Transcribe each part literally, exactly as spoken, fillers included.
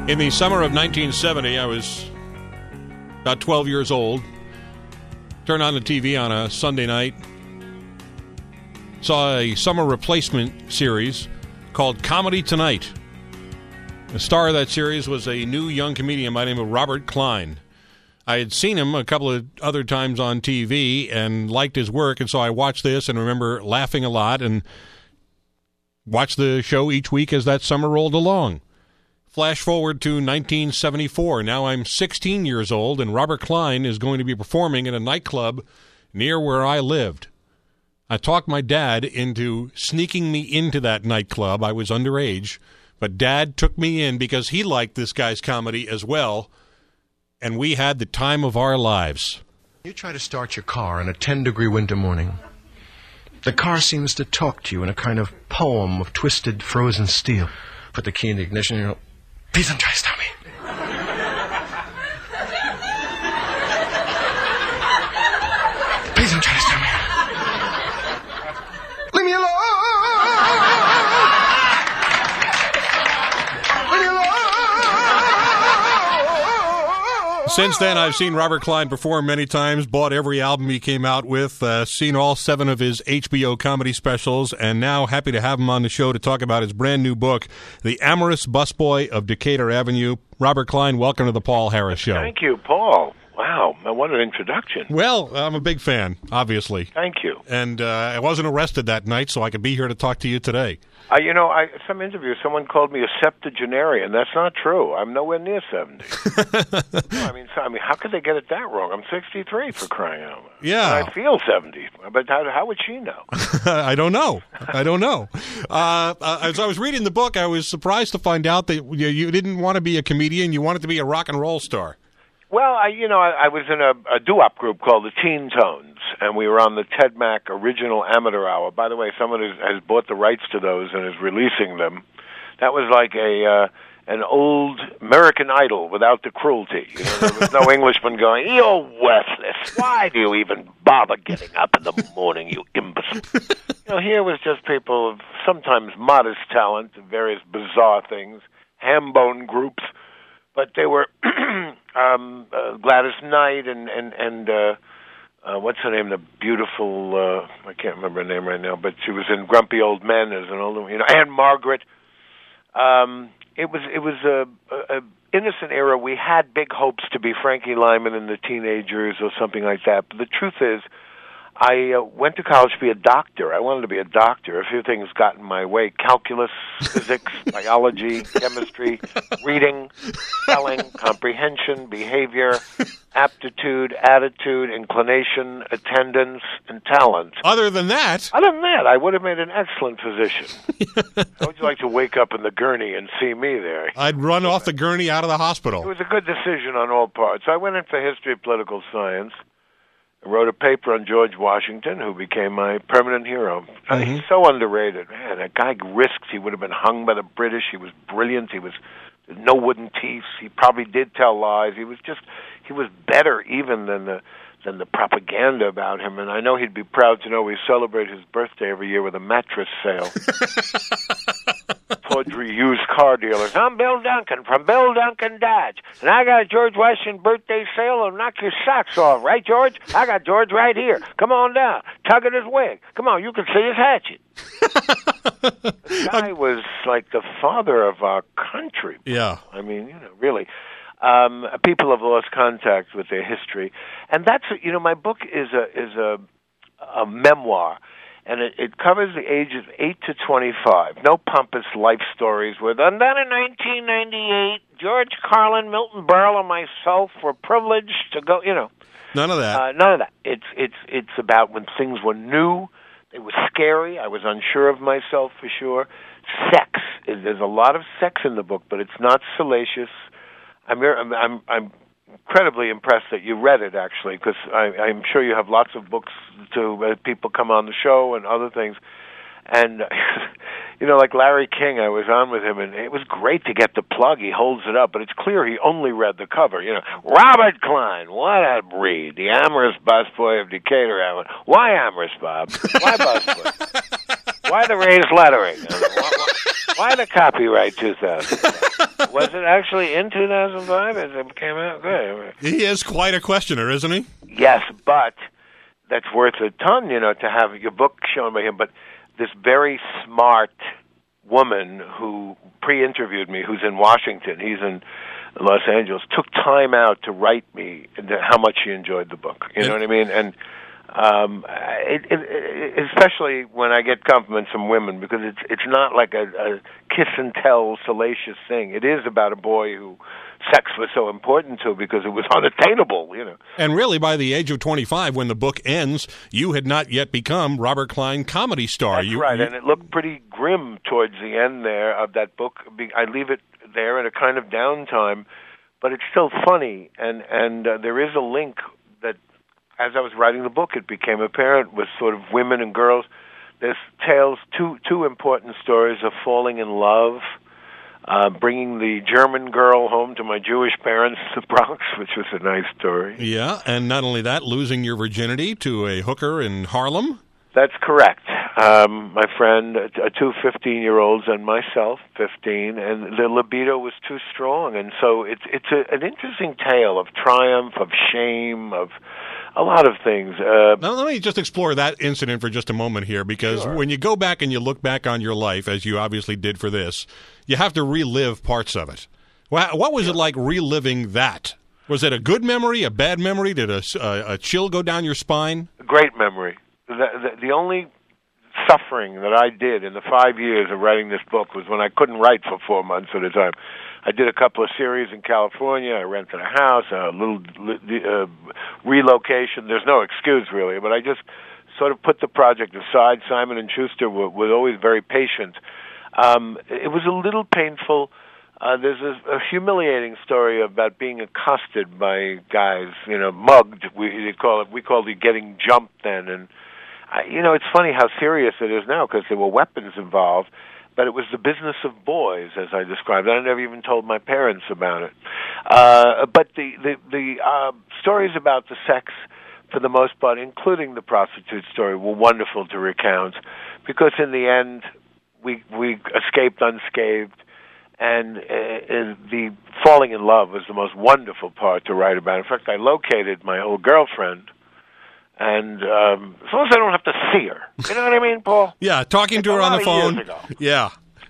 In the summer of nineteen seventy, I was about twelve years old. Turned on the T V on a Sunday night. Saw a summer replacement series called Comedy Tonight. The star of that series was a new young comedian by the name of Robert Klein. I had seen him a couple of other times on T V and liked his work, and so I watched this and remember laughing a lot and watched the show each week as that summer rolled along. Flash forward to nineteen seventy-four. Now I'm sixteen years old, and Robert Klein is going to be performing in a nightclub near where I lived. I talked my dad into sneaking me into that nightclub. I was underage, but Dad took me in because he liked this guy's comedy as well, and we had the time of our lives. You try to start your car on a ten-degree winter morning. The car seems to talk to you in a kind of poem of twisted, frozen steel. Put the key in the ignition and you go, "Please don't try to stop me." Please don't try to stop me. Leave me alone! Leave me alone! Since then, I've seen Robert Klein perform many times, bought every album he came out with, uh, seen all seven of his H B O comedy specials, and now happy to have him on the show to talk about his brand new book, The Amorous Busboy of Decatur Avenue. Robert Klein, welcome to the Paul Harris Show. Thank you, Paul. Wow, what an introduction. Well, I'm a big fan, obviously. Thank you. And uh, I wasn't arrested that night, so I could be here to talk to you today. Uh, you know, I some interview, someone called me a septuagenarian. That's not true. I'm nowhere near seventy. no, I mean, so, I mean, how could they get it that wrong? I'm sixty-three, for crying out loud. Yeah. And I feel seventy. But how, how would she know? I don't know. I don't know. Uh, uh, as I was reading the book, I was surprised to find out that you, you didn't want to be a comedian. You wanted to be a rock and roll star. Well, I, you know, I, I was in a, a doo-wop group called the Teen Tones, and we were on the Ted Mack Original Amateur Hour. By the way, someone has, has bought the rights to those and is releasing them. That was like a uh, an old American Idol without the cruelty. You know, there was no Englishman going, "You're worthless. Why do you even bother getting up in the morning, you imbecile?" You know, here was just people of sometimes modest talent, various bizarre things, ham-bone groups. But they were um, uh, Gladys Knight and and and uh, uh, what's her name? The beautiful uh, I can't remember her name right now, but she was in Grumpy Old Men as an older, you know, Anne Margaret. Um, it was it was a, a, a innocent era. We had big hopes to be Frankie Lyman and the Teenagers or something like that. But the truth is, I uh, went to college to be a doctor. I wanted to be a doctor. A few things got in my way. Calculus, physics, biology, chemistry, reading, spelling, comprehension, behavior, aptitude, attitude, inclination, attendance, and talent. Other than that... Other than that, I would have made an excellent physician. How would you like to wake up in the gurney and see me there? I'd run off the gurney out of the hospital. It was a good decision on all parts. I went in for history of political science. I wrote a paper on George Washington, who became my permanent hero. Mm-hmm. He's so underrated. Man, that guy risked. He would have been hung by the British. He was brilliant. He was no wooden teeth. He probably did tell lies. He was just, he was better even than the than the propaganda about him. And I know he'd be proud to know we celebrate his birthday every year with a mattress sale. Tawdry used car dealers. I'm Bill Duncan from Bill Duncan Dodge, and I got a George Washington birthday sale that'll knock your socks off, right, George? I got George right here. Come on down. Tug at his wig. Come on, you can see his hatchet. The guy was like the father of our country. Yeah. I mean, you know, really. Um, people have lost contact with their history, and that's, you know, my book is a is a, a memoir. And it, it covers the ages eight to twenty-five. No pompous life stories with, and then in nineteen ninety-eight, George Carlin, Milton Berle, and myself were privileged to go, you know. None of that. Uh, none of that. It's it's it's about when things were new, they were scary, I was unsure of myself for sure. Sex. There's a lot of sex in the book, but it's not salacious. I'm I'm I'm, I'm incredibly impressed that you read it, actually, because I'm sure you have lots of books to uh, people come on the show and other things. And, you know, like Larry King, I was on with him, and it was great to get the plug. He holds it up, but it's clear he only read the cover. You know, Robert Klein, what a breed. The amorous busboy of Decatur Avenue. Why amorous, Bob? Why busboy? Why the raised lettering? Why, why, why the copyright two thousand? Was it actually in two thousand five as it came out? Good. He is quite a questioner, isn't he? Yes, but that's worth a ton, you know, to have your book shown by him. But this very smart woman who pre-interviewed me, who's in Washington, he's in Los Angeles, took time out to write me how much she enjoyed the book. You know what I mean? And um, it, it, it, especially when I get compliments from women, because it's it's not like a, a kiss and tell salacious thing. It is about a boy who sex was so important to because it was unattainable, you know. And really, by the age of twenty-five, when the book ends, you had not yet become Robert Klein comedy star. That's you, right, you... and it looked pretty grim towards the end there of that book. I leave it there in a kind of downtime, but it's still funny, and, and uh, there is a link that, as I was writing the book, it became apparent with sort of women and girls. There's tales, two, two important stories of falling in love, Uh, bringing the German girl home to my Jewish parents in the Bronx, which was a nice story. Yeah, and not only that, losing your virginity to a hooker in Harlem. That's correct. Um, my friend, uh, two fifteen-year-olds and myself, fifteen, and the libido was too strong. And so it's it's a, an interesting tale of triumph, of shame, of a lot of things. Uh, now, let me just explore that incident for just a moment here, because sure. when you go back and you look back on your life, as you obviously did for this, you have to relive parts of it. What was it like reliving that? Was it a good memory, a bad memory? Did a, a, a chill go down your spine? A great memory. The, the, the only suffering that I did in the five years of writing this book was when I couldn't write for four months at a time. I did a couple of series in California. I rented a house, a little uh, relocation. There's no excuse, really, but I just sort of put the project aside. Simon and Schuster were, were always very patient. Um, it was a little painful. Uh, there's a, a humiliating story about being accosted by guys, you know, mugged. We they call it. We called it getting jumped then, and I, you know, it's funny how serious it is now because there were weapons involved. But it was the business of boys, as I described. I never even told my parents about it. Uh, but the the, the uh, stories about the sex, for the most part, including the prostitute story, were wonderful to recount because in the end, we we escaped unscathed, and uh, the falling in love was the most wonderful part to write about. In fact, I located my old girlfriend. And um, as long as I don't have to see her, you know what I mean, Paul? Yeah, talking it's to her on the phone. Years ago. Yeah,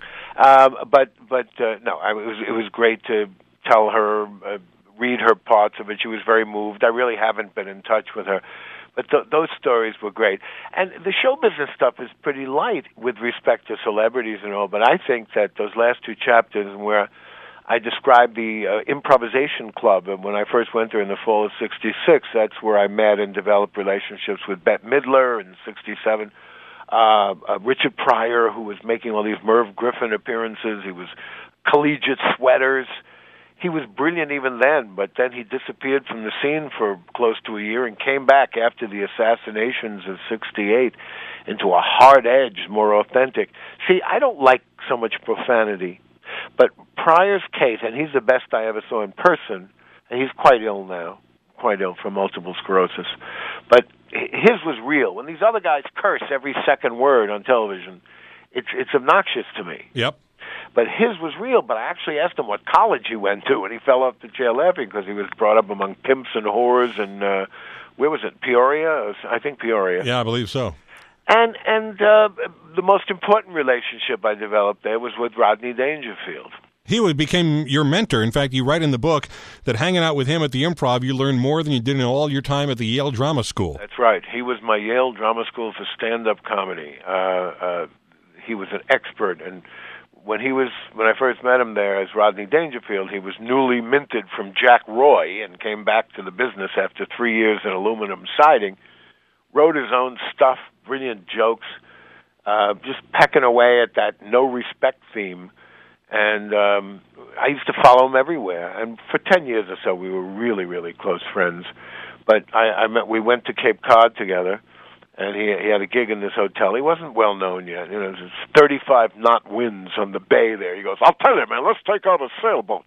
um, but but uh, no, I, it was it was great to tell her, uh, read her parts of it. She was very moved. I really haven't been in touch with her, but th- those stories were great. And the show business stuff is pretty light with respect to celebrities and all. But I think that those last two chapters where I described the uh, improvisation club, and when I first went there in the fall of sixty-six, that's where I met and developed relationships with Bette Midler in sixty-seven, uh, uh, Richard Pryor, who was making all these Merv Griffin appearances. He was collegiate sweaters. He was brilliant even then, but then he disappeared from the scene for close to a year and came back after the assassinations of sixty-eight into a hard edge, more authentic. See, I don't like so much profanity. But Pryor's case, and he's the best I ever saw in person, and he's quite ill now, quite ill from multiple sclerosis. But his was real. When these other guys curse every second word on television, it's it's obnoxious to me. Yep. But his was real, but I actually asked him what college he went to, and he fell off the chair laughing because he was brought up among pimps and whores, and uh, where was it, Peoria? I think Peoria. Yeah, I believe so. And and uh, the most important relationship I developed there was with Rodney Dangerfield. He became your mentor. In fact, you write in the book that hanging out with him at the Improv, you learned more than you did in all your time at the Yale Drama School. That's right. He was my Yale Drama School for stand-up comedy. Uh, uh, he was an expert, and when he was when I first met him there as Rodney Dangerfield, he was newly minted from Jack Roy and came back to the business after three years in aluminum siding. Wrote his own stuff, brilliant jokes, uh, just pecking away at that no respect theme. And um, I used to follow him everywhere. And for ten years or so, we were really, really close friends. But I, I met, we went to Cape Cod together, and he, he had a gig in this hotel. He wasn't well known yet. You know, there's thirty-five knot winds on the bay there. He goes, "I'll tell you, man, let's take out a sailboat."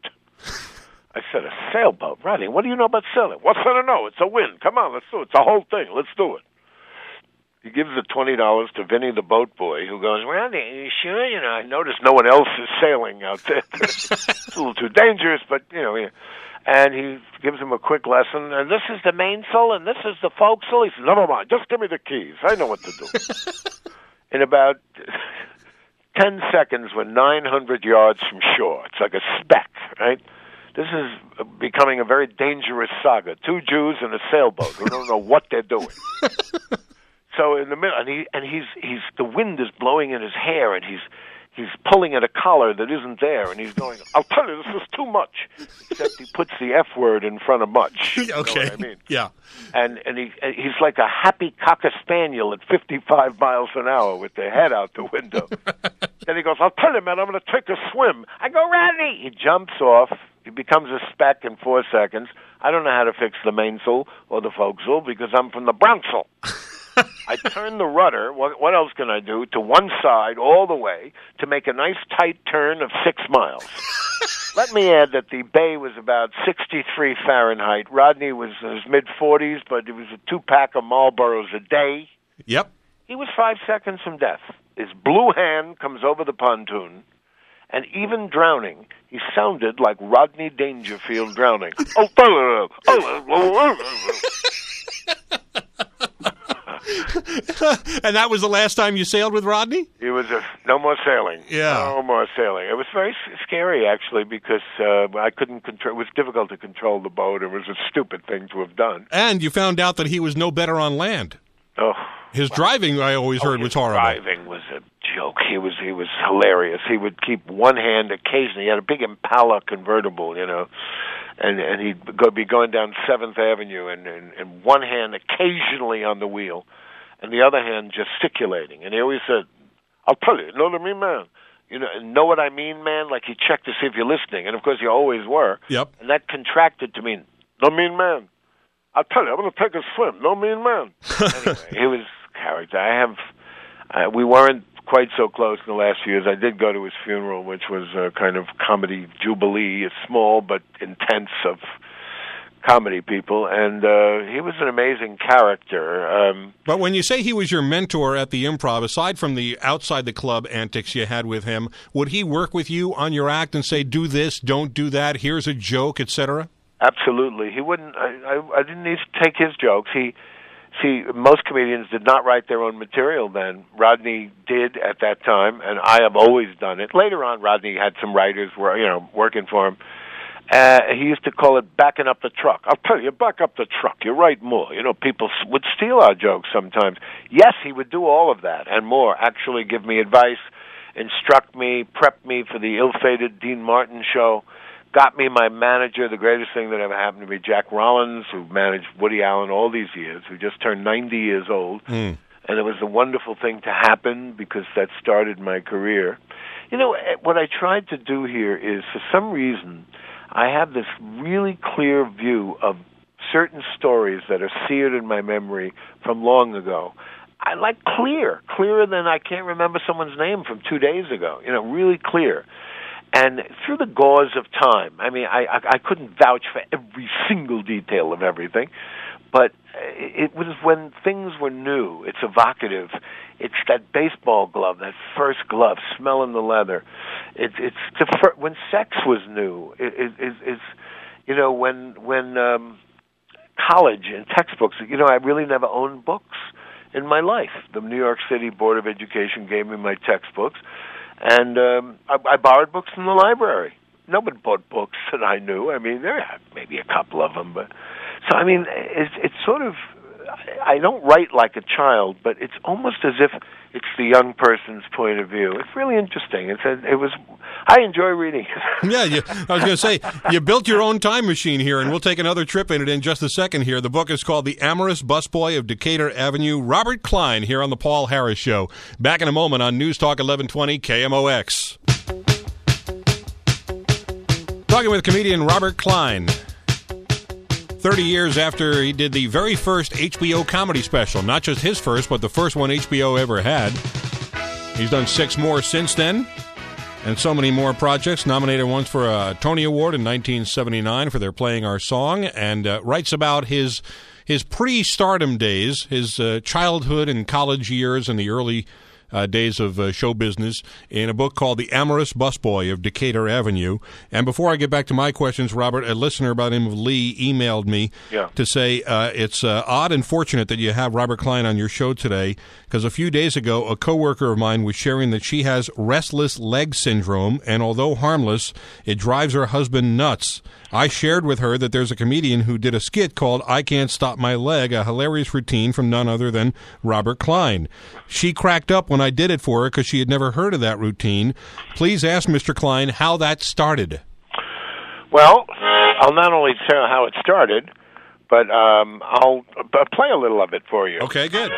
I said, "A sailboat? Rodney, what do you know about sailing?" "What's there to know? It's a wind. Come on, let's do it. It's a whole thing. Let's do it." He gives the twenty dollars to Vinny the boat boy, who goes, well, are you sure? You know, I notice no one else is sailing out there. It's a little too dangerous, but, you know. Yeah. And he gives him a quick lesson. And this is the mainsail, and this is the forecastle. He says, never mind, just give me the keys. I know what to do. In about ten seconds, we're nine hundred yards from shore. It's like a speck, right? This is becoming a very dangerous saga. Two Jews in a sailboat who don't know what they're doing. So in the middle, and he and he's he's the wind is blowing in his hair, and he's he's pulling at a collar that isn't there, and he's going, I'll tell you, this is too much. Except he puts the F word in front of much. You know okay. what I mean? Yeah. And and he he's like a happy cocker spaniel at fifty-five miles an hour with their head out the window. Then he goes, I'll tell you, man, I'm going to take a swim. I go, Rodney! He jumps off. He becomes a speck in four seconds. I don't know how to fix the mainsail or the forecastle because I'm from the Bronxel. I turn the rudder, what, what else can I do, to one side all the way to make a nice tight turn of six miles. Let me add that the bay was about sixty-three Fahrenheit. Rodney was in his mid-forties, but it was a two-pack of Marlboros a day. Yep. He was five seconds from death. His blue hand comes over the pontoon, and even drowning, he sounded like Rodney Dangerfield drowning. And that was the last time you sailed with Rodney? It was a, no more sailing. Yeah. No more sailing. It was very scary, actually, because uh, I couldn't control. It was difficult to control the boat. It was a stupid thing to have done. And you found out that he was no better on land. Oh. His driving, I always heard, oh, was horrible. Driving was a joke. He was he was hilarious. He would keep one hand occasionally. He had a big Impala convertible, you know, and and he'd go, be going down Seventh Avenue, and, and and one hand occasionally on the wheel, and the other hand gesticulating. And he always said, "I'll tell you, you know what I mean, man? You know, know what I mean, man?" Like he checked to see if you're listening, and of course you always were. Yep. And that contracted to mean, "No mean man." I'll tell you, I'm going to take a swim. No mean man. Anyway, he was character. I have. Uh, we weren't quite so close in the last few years. I did go to his funeral, which was a kind of comedy jubilee, a small but intense of comedy people, and uh, he was an amazing character. Um, but when you say he was your mentor at the Improv, aside from the outside the club antics you had with him, would he work with you on your act and say, "Do this, don't do that. Here's a joke," et cetera? Absolutely. He wouldn't. I, I, I didn't need to take his jokes. He, see, most comedians did not write their own material then. Rodney did at that time, and I have always done it. Later on, Rodney had some writers were you know working for him. Uh, he used to call it backing up the truck. I'll tell you, back up the truck. You write more. You know, people would steal our jokes sometimes. Yes, he would do all of that and more. Actually, give me advice, instruct me, prep me for the ill-fated Dean Martin show. Got me my manager, the greatest thing that ever happened to me, Jack Rollins, who managed Woody Allen all these years, who just turned ninety years old. Mm. And it was a wonderful thing to happen because that started my career. You know, what I tried to do here is, for some reason, I have this really clear view of certain stories that are seared in my memory from long ago. I like clear, clearer than I can't remember someone's name from two days ago. You know, really clear. And through the gauze of time, I mean, I, I, I couldn't vouch for every single detail of everything, but it was when things were new. It's evocative. It's that baseball glove, that first glove, smelling the leather. It, it's the fir- when sex was new. It, it, it, it's you know when when um, college and textbooks. You know, I really never owned books in my life. The New York City Board of Education gave me my textbooks. And um, I, I borrowed books from the library. Nobody bought books that I knew. I mean, there are maybe a couple of them, but so I mean, it's it's sort of. I don't write like a child, but it's almost as if it's the young person's point of view. It's really interesting. It's a, it was. I enjoy reading. Yeah, you, I was going to say you built your own time machine here, and we'll take another trip in it in just a second. Here, the book is called "The Amorous Busboy of Decatur Avenue." Robert Klein here on the Paul Harris Show. Back in a moment on News Talk eleven twenty K M O X. Talking with comedian Robert Klein. thirty years after he did the very first H B O comedy special. Not just his first, but the first one H B O ever had. He's done six more since then, and so many more projects. Nominated once for a Tony Award in nineteen seventy-nine for their Playing Our Song, and uh, writes about his his pre-stardom days, his uh, childhood and college years and the early Uh, days of uh, show business in a book called The Amorous Busboy of Decatur Avenue. And before I get back to my questions, Robert, a listener by the name of Lee emailed me yeah. to say uh, it's uh, odd and fortunate that you have Robert Klein on your show today, because a few days ago, a coworker of mine was sharing that she has restless leg syndrome, and although harmless, it drives her husband nuts. I shared with her that there's a comedian who did a skit called I Can't Stop My Leg, a hilarious routine from none other than Robert Klein. She cracked up when I did it for her because she had never heard of that routine. Please ask Mister Klein how that started. Well, I'll not only tell how it started, but um, I'll uh, play a little of it for you. Okay, good.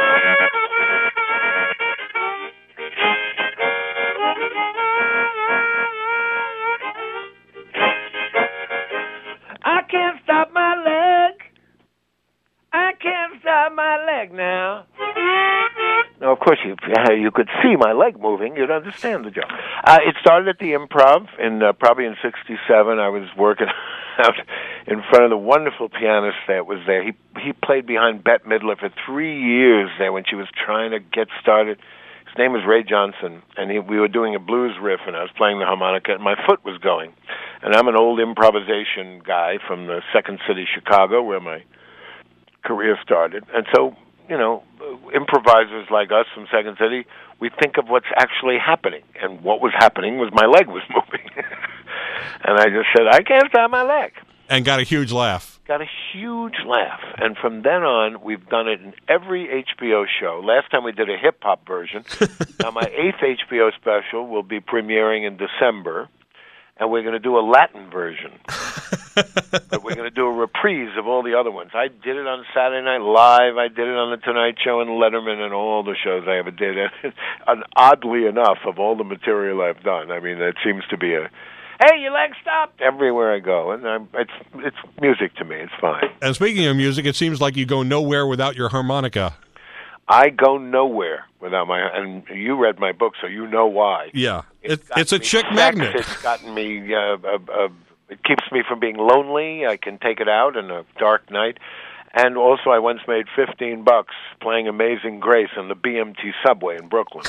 I can't stop my leg. I can't stop my leg now. Now, of course, you you could see my leg moving. You'd understand the joke. Uh, it started at the Improv, in uh, probably in sixty-seven. I was working out in front of the wonderful pianist that was there. He he played behind Bette Midler for three years there when she was trying to get started. His name was Ray Johnson, and he, we were doing a blues riff, and I was playing the harmonica, and my foot was going. And I'm an old improvisation guy from the Second City, Chicago, where my career started. And so, you know, improvisers like us from Second City, we think of what's actually happening. And what was happening was my leg was moving. And I just said, I can't stop my leg. And got a huge laugh. Got a huge laugh. And from then on, we've done it in every H B O show. Last time we did a hip-hop version. Now, my eighth H B O special will be premiering in December. And we're going to do a Latin version. But we're going to do a reprise of all the other ones. I did it on Saturday Night Live. I did it on The Tonight Show and Letterman and all the shows I ever did. And oddly enough, of all the material I've done, I mean, it seems to be a, hey, your leg stopped, everywhere I go. And I'm, it's it's music to me. It's fine. And speaking of music, it seems like you go nowhere without your harmonica. I go nowhere without my, and you read my book, so you know why. Yeah, it's, it, it's a chick sex, magnet. It's gotten me, uh, uh, uh, it keeps me from being lonely. I can take it out in a dark night. And also, I once made fifteen bucks playing Amazing Grace on the B M T subway in Brooklyn.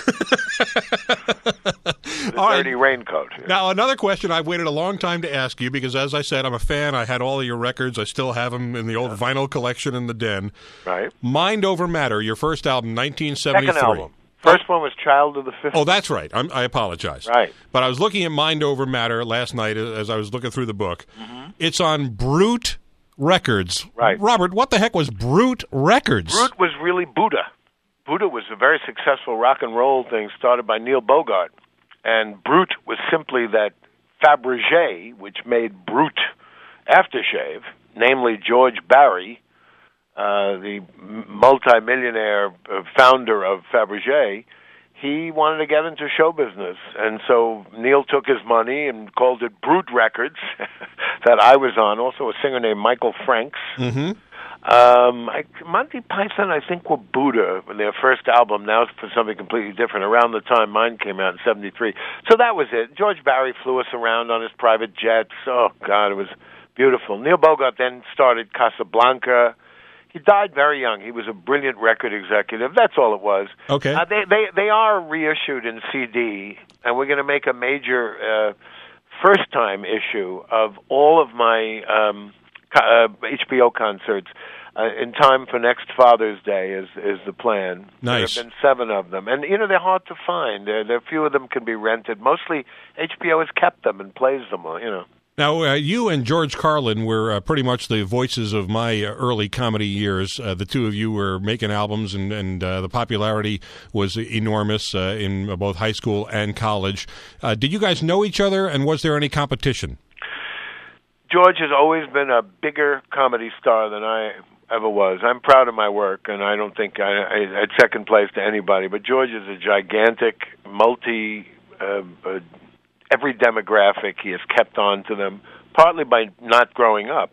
The All dirty right. raincoat. Now, another question I've waited a long time to ask you, because as I said, I'm a fan. I had all of your records. I still have them in the old yeah. vinyl collection in the den. Right. Mind Over Matter, your first album, nineteen seventy-three. Second album. First one was Child of the fifties. Oh, that's right. I'm, I apologize. Right. But I was looking at Mind Over Matter last night as I was looking through the book. Mm-hmm. It's on Brute Records. Right. Robert, what the heck was Brute Records? Brute was really Buddha. Buddha was a very successful rock and roll thing started by Neil Bogart. And Brute was simply that Fabergé, which made Brute aftershave, namely George Barry, uh, the multimillionaire uh, founder of Fabergé. He wanted to get into show business, and so Neil took his money and called it Brute Records, that I was on. Also a singer named Michael Franks. Mm-hmm. Um, I, Monty Python, I think, were Buddha, their first album, now for something completely different, around the time mine came out in seventy-three. So that was it. George Barry flew us around on his private jets. Oh, God, it was beautiful. Neil Bogart then started Casablanca. He died very young. He was a brilliant record executive. That's all it was. Okay. Uh, they, they, they are reissued in C D, and we're going to make a major uh, first-time issue of all of my um, uh, H B O concerts uh, in time for next Father's Day is is the plan. Nice. There have been seven of them. And, you know, they're hard to find. There, there, few of them can be rented. Mostly H B O has kept them and plays them, you know. Now, uh, you and George Carlin were uh, pretty much the voices of my uh, early comedy years. Uh, the two of you were making albums, and, and uh, the popularity was enormous uh, in both high school and college. Uh, did you guys know each other, and was there any competition? George has always been a bigger comedy star than I ever was. I'm proud of my work, and I don't think I, I, I'd second place to anybody. But George is a gigantic, multi... Uh, uh, every demographic, he has kept on to them, partly by not growing up.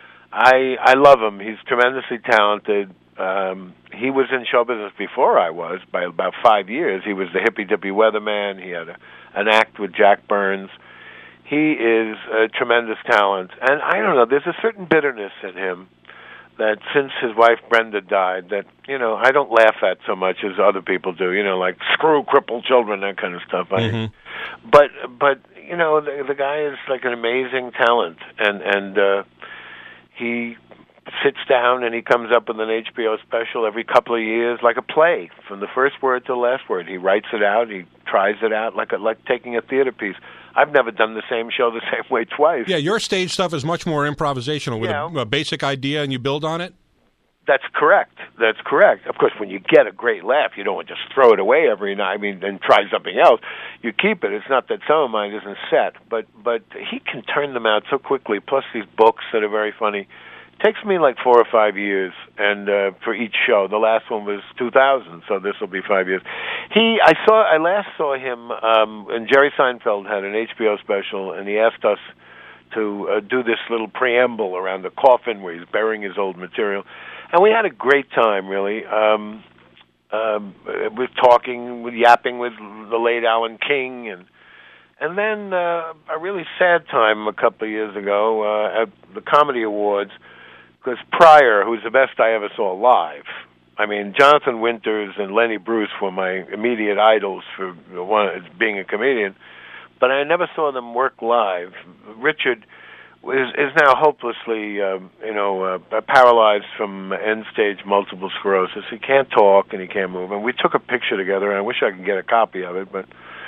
I I love him. He's tremendously talented. Um, he was in show business before I was, by about five years. He was the hippy-dippy weatherman. He had a, an act with Jack Burns. He is a tremendous talent. And I don't know, there's a certain bitterness in him that since his wife Brenda died, that, you know, I don't laugh at so much as other people do, you know, like screw crippled children, that kind of stuff. Mm-hmm. I, but, but, you know, the, the guy is like an amazing talent, and, and, uh, he sits down and he comes up with an H B O special every couple of years, like a play, from the first word to the last word. He writes it out, he tries it out, like a, like taking a theater piece. I've never done the same show the same way twice. Yeah, your stage stuff is much more improvisational with Yeah. a, a basic idea and you build on it? That's correct. That's correct. Of course, when you get a great laugh, you don't just throw it away every night. I mean, and try something else. You keep it. It's not that some of mine isn't set, but but he can turn them out so quickly. Plus these books that are very funny. It takes me like four or five years, and uh, for each show. The last one was two thousand, so this will be five years. He, I saw, I last saw him, um, and Jerry Seinfeld had an H B O special, and he asked us to uh, do this little preamble around the coffin where he's burying his old material. And we had a great time, really. Um, um, with talking, with yapping with the late Alan King, and and then uh, a really sad time a couple of years ago uh, at the Comedy Awards, because Pryor, who's the best I ever saw live. I mean, Jonathan Winters and Lenny Bruce were my immediate idols for one, being a comedian, but I never saw them work live. Richard is is now hopelessly, uh, you know, uh, paralyzed from end-stage multiple sclerosis. He can't talk and he can't move. And we took a picture together, and I wish I could get a copy of it. But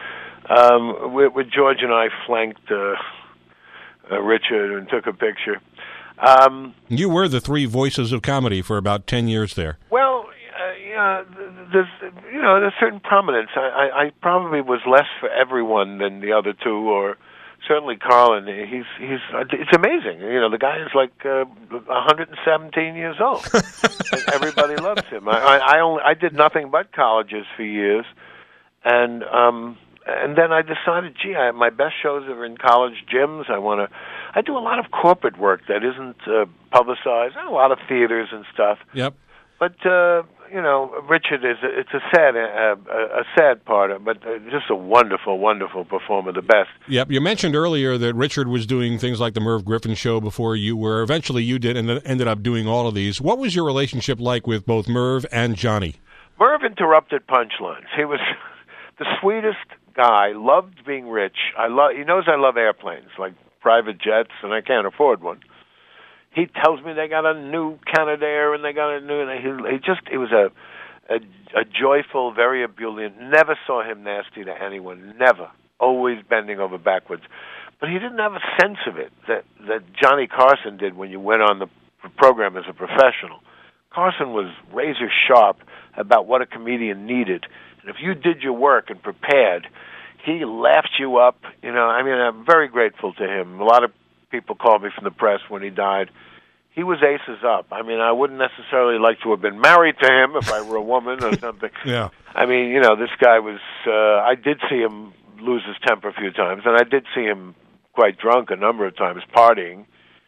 um, with, with George and I flanked uh, uh, Richard and took a picture. Um, you were the three voices of comedy for about ten years there. Well, uh, yeah, there's, you know, there's certain prominence. I, I, I probably was less for everyone than the other two, or certainly Carlin. He's he's it's amazing. You know, the guy is like uh, one hundred seventeen years old, and everybody loves him. I, I I only I did nothing but colleges for years, and um and then I decided, gee, I, my best shows are in college gyms. I want to. I do a lot of corporate work that isn't uh, publicized. A lot of theaters and stuff. Yep. But uh, you know, Richard is a, it's a sad uh, a, a sad part of, but uh, just a wonderful, wonderful performer, the best. Yep. You mentioned earlier that Richard was doing things like the Merv Griffin show before you were. Eventually, you did, and then ended up doing all of these. What was your relationship like with both Merv and Johnny? Merv interrupted punchlines. He was the sweetest guy. Loved being rich. I love. He knows I love airplanes, like private jets, and I can't afford one. He tells me they got a new Canadair and they got a new. And he, he just it was a, a a joyful, very ebullient. Never saw him nasty to anyone. Never. Always bending over backwards. But he didn't have a sense of it that that Johnny Carson did when you went on the program as a professional. Carson was razor sharp about what a comedian needed, and if you did your work and prepared, he laughed you up. You know, I mean, I'm very grateful to him. A lot of people called me from the press when he died. He was aces up. I mean, I wouldn't necessarily like to have been married to him if I were a woman or something. Yeah. I mean, you know, this guy was, uh, I did see him lose his temper a few times, and I did see him quite drunk a number of times, partying.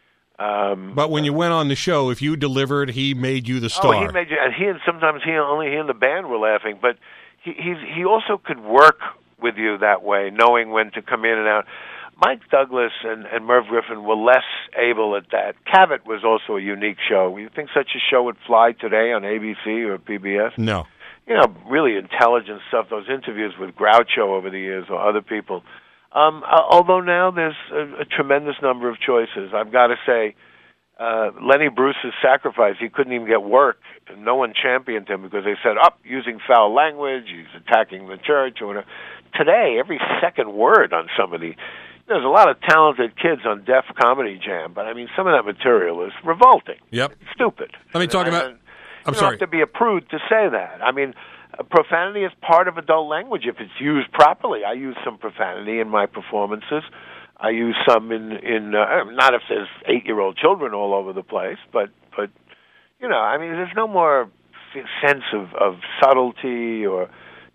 Um, but when you went on the show, if you delivered, he made you the star. Oh, he made you, and he and sometimes he only he and the band were laughing, but he he's, he also could work with you that way, knowing when to come in and out. Mike Douglas and, and Merv Griffin were less able at that. Cavett was also a unique show. You think such a show would fly today on A B C or P B S? No. You know, really intelligent stuff, those interviews with Groucho over the years or other people. Um, although now there's a, a tremendous number of choices. I've got to say, uh, Lenny Bruce's sacrifice, he couldn't even get work. And no one championed him because they said, up, oh, using foul language, he's attacking the church or whatever. Today, every second word on somebody, there's a lot of talented kids on Def Comedy Jam, but I mean, some of that material is revolting. Yep. It's stupid. Let me talk and, about... and, I'm you sorry. don't have to be a prude to say that. I mean, uh, profanity is part of adult language if it's used properly. I use some profanity in my performances. I use some in, in uh, not if there's eight-year-old children all over the place, but, but you know, I mean, there's no more sense of, of subtlety or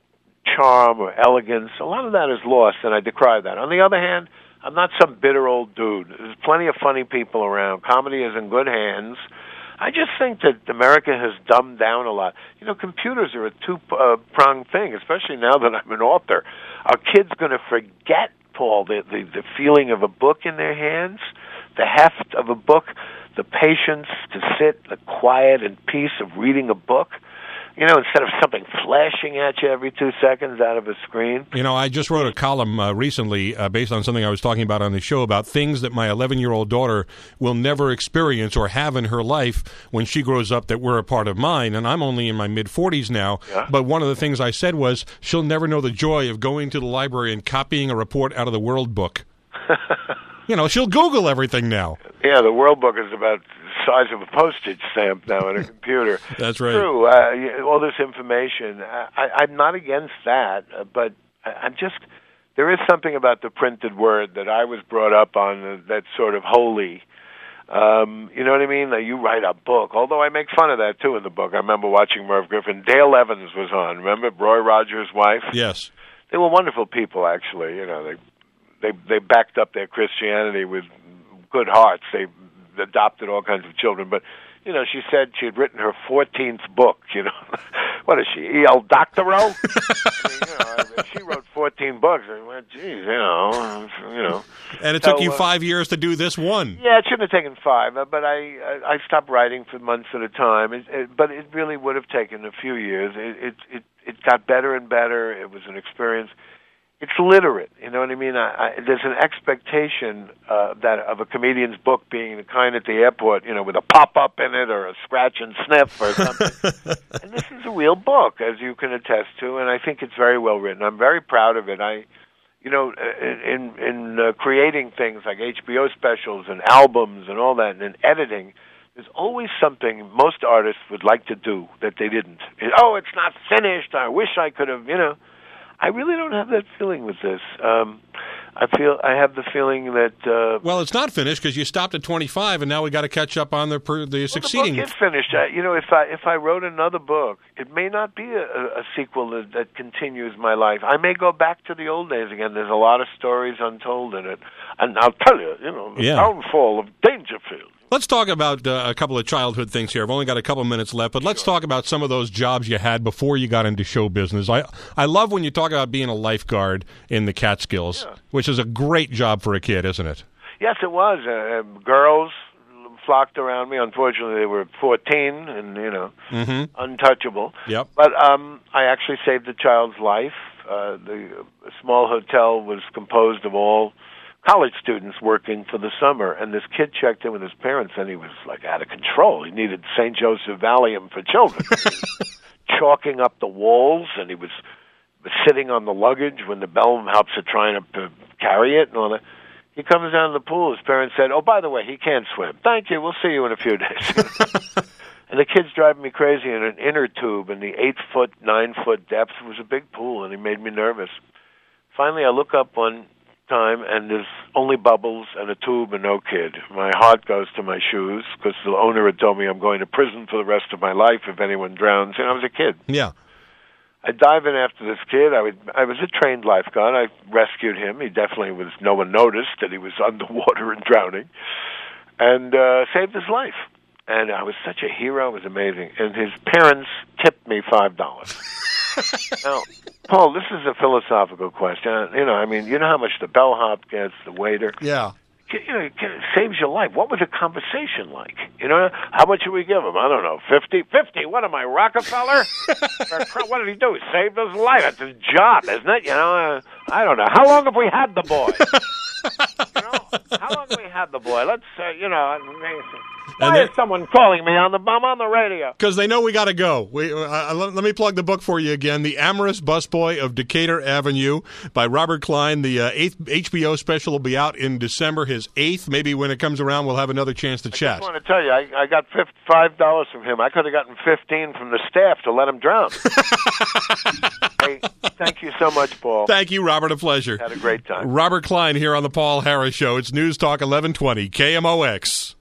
charm or elegance. A lot of that is lost, and I decry that. On the other hand, I'm not some bitter old dude. There's plenty of funny people around. Comedy is in good hands. I just think that America has dumbed down a lot. You know, computers are a two-pronged thing, especially now that I'm an author. Are kids going to forget, Paul, the, the, the feeling of a book in their hands, the heft of a book? the patience to sit, the quiet and peace of reading a book. You know, instead of something flashing at you every two seconds out of a screen. You know, I just wrote a column uh, recently uh, based on something I was talking about on the show about things that my eleven-year-old daughter will never experience or have in her life when she grows up that were a part of mine. And I'm only in my mid-forties now. Yeah. But one of the things I said was she'll never know the joy of going to the library and copying a report out of the World Book. You know, she'll Google everything now. Yeah, the World Book is about the size of a postage stamp now in a computer. That's right. True. Uh, all this information. I, I'm not against that, uh, but I'm just, there is something about the printed word that I was brought up on uh, that's sort of holy. Um, you know what I mean? That you write a book, although I make fun of that, too, in the book. I remember watching Merv Griffin. Dale Evans was on. Remember Roy Rogers' wife? Yes. They were wonderful people, actually. You know, they they they backed up their Christianity with good hearts. They adopted all kinds of children. But, you know, she said she had written her fourteenth book, you know. What is she, E L Doctorow? I mean, you know, she wrote fourteen books. I went, geez, you know, you know. And it so, took you uh, five years to do this one. Yeah, it shouldn't have taken five, uh, but I, I I stopped writing for months at a time. It, it, but it really would have taken a few years. It, it it it got better and better. It was an experience. It's literate, you know what I mean? I, I, there's an expectation uh, that of a comedian's book being the kind at the airport, you know, with a pop-up in it or a scratch and sniff or something. And this is a real book, as you can attest to, and I think it's very well written. I'm very proud of it. I, you know, in in uh, creating things like H B O specials and albums and all that, and in editing, there's always something most artists would like to do that they didn't. Oh, it's not finished. I wish I could have, you know. I really don't have that feeling with this. Um, I feel I have the feeling that. Uh, well, it's not finished because you stopped at twenty-five, and now we got to catch up on the per, the well, succeeding. The book is finished. Uh, you know, if I if I wrote another book, it may not be a, a sequel that, that continues my life. I may go back to the old days again. There's a lot of stories untold in it, and I'll tell you, you know, the yeah. downfall of Dangerfield. Let's talk about uh, a couple of childhood things here. I've only got a couple minutes left, but let's sure. talk about some of those jobs you had before you got into show business. I I love when you talk about being a lifeguard in the Catskills, yeah. which is a great job for a kid, isn't it? Yes, it was. Uh, girls flocked around me. Unfortunately, they were fourteen and, you know, mm-hmm. untouchable. Yep. But um, I actually saved a child's life. Uh, the small hotel was composed of all college students working for the summer, and this kid checked in with his parents, and he was like out of control. He needed Saint Joseph Valium for children. Chalking up the walls, and he was sitting on the luggage when the bellhops are trying to uh, carry it and all that. He comes down to the pool. His parents said, "Oh, by the way, he can't swim. Thank you. We'll see you in a few days." And the kid's driving me crazy in an inner tube in the eight-foot, nine-foot depth. It was a big pool, and he made me nervous. Finally, I look up one time, and there's only bubbles and a tube and no kid. My heart goes to my shoes because the owner had told me I'm going to prison for the rest of my life if anyone drowns. And I was a kid. Yeah. I dive in after this kid. I, would, I was a trained lifeguard. I rescued him. He definitely was, no one noticed that he was underwater and drowning, and uh, saved his life. And I was such a hero. It was amazing. And his parents tipped me five dollars. Now, Paul, this is a philosophical question. You know, I mean, you know how much the bellhop gets, the waiter. Yeah. You know, it saves your life. What was the conversation like? You know, how much should we give him? I don't know, fifty? fifty? What am I, Rockefeller? What did he do? He saved his life. That's his job, isn't it? You know, uh, I don't know. How long have we had the boy? You know, how long have we had the boy? Let's, uh, you know, why then, is someone calling me on the I'm on the radio? Because they know we got to go. We, uh, let, let me plug the book for you again, The Amorous Busboy of Decatur Avenue by Robert Klein. The uh, eighth H B O special will be out in December, his eighth. Maybe when it comes around, we'll have another chance to I chat. I just want to tell you, I, I got five dollars from him. I could have gotten fifteen from the staff to let him drown. Hey, thank you so much, Paul. Thank you, Robert. A pleasure. Had a great time. Robert Klein here on the Paul Harris Show. It's News Talk eleven twenty, K M O X.